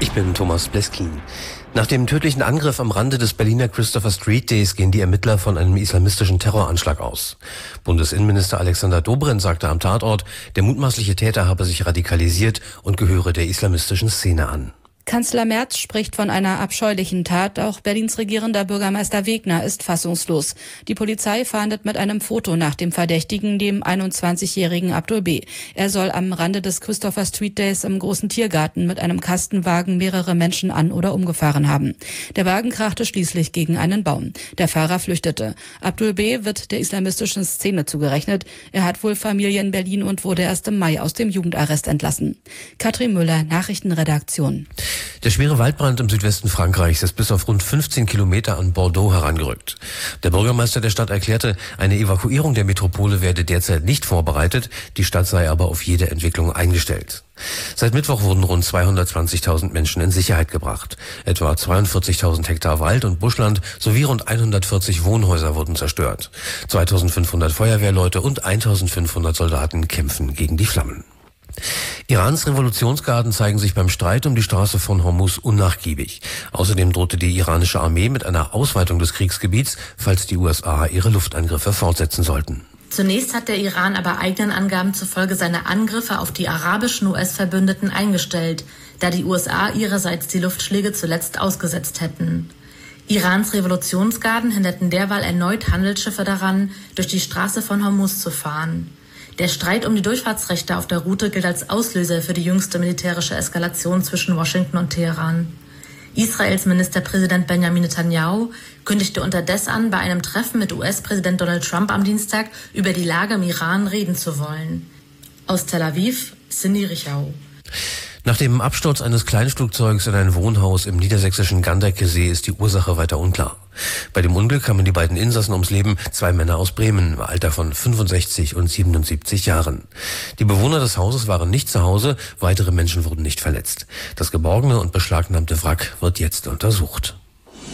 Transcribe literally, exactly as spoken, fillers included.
Ich bin Thomas Bleskin. Nach dem tödlichen Angriff am Rande des Berliner Christopher Street Days gehen die Ermittler von einem islamistischen Terroranschlag aus. Bundesinnenminister Alexander Dobrindt sagte am Tatort, der mutmaßliche Täter habe sich radikalisiert und gehöre der islamistischen Szene an. Kanzler Merz spricht von einer abscheulichen Tat. Auch Berlins regierender Bürgermeister Wegner ist fassungslos. Die Polizei fahndet mit einem Foto nach dem Verdächtigen, dem einundzwanzigjährigen Abdul B. Er soll am Rande des Christopher Street Days im großen Tiergarten mit einem Kastenwagen mehrere Menschen an- oder umgefahren haben. Der Wagen krachte schließlich gegen einen Baum. Der Fahrer flüchtete. Abdul B. wird der islamistischen Szene zugerechnet. Er hat wohl Familie in Berlin und wurde erst im Mai aus dem Jugendarrest entlassen. Katrin Müller, Nachrichtenredaktion. Der schwere Waldbrand im Südwesten Frankreichs ist bis auf rund fünfzehn Kilometer an Bordeaux herangerückt. Der Bürgermeister der Stadt erklärte, eine Evakuierung der Metropole werde derzeit nicht vorbereitet, die Stadt sei aber auf jede Entwicklung eingestellt. Seit Mittwoch wurden rund zweihundertzwanzigtausend Menschen in Sicherheit gebracht. Etwa zweiundvierzigtausend Hektar Wald und Buschland sowie rund hundertvierzig Wohnhäuser wurden zerstört. zweitausendfünfhundert Feuerwehrleute und eintausendfünfhundert Soldaten kämpfen gegen die Flammen. Irans Revolutionsgarden zeigen sich beim Streit um die Straße von Hormuz unnachgiebig. Außerdem drohte die iranische Armee mit einer Ausweitung des Kriegsgebiets, falls die U S A ihre Luftangriffe fortsetzen sollten. Zunächst hat der Iran aber eigenen Angaben zufolge seine Angriffe auf die arabischen U S-Verbündeten eingestellt, da die U S A ihrerseits die Luftschläge zuletzt ausgesetzt hätten. Irans Revolutionsgarden hinderten derweil erneut Handelsschiffe daran, durch die Straße von Hormuz zu fahren. Der Streit um die Durchfahrtsrechte auf der Route gilt als Auslöser für die jüngste militärische Eskalation zwischen Washington und Teheran. Israels Ministerpräsident Benjamin Netanyahu kündigte unterdessen an, bei einem Treffen mit U S-Präsident Donald Trump am Dienstag über die Lage im Iran reden zu wollen. Aus Tel Aviv, Cindy Richau. Nach dem Absturz eines Kleinflugzeugs in ein Wohnhaus im niedersächsischen Ganderkesee ist die Ursache weiter unklar. Bei dem Unglück kamen die beiden Insassen ums Leben, zwei Männer aus Bremen, im Alter von fünfundsechzig und siebenundsiebzig Jahren. Die Bewohner des Hauses waren nicht zu Hause, weitere Menschen wurden nicht verletzt. Das geborgene und beschlagnahmte Wrack wird jetzt untersucht.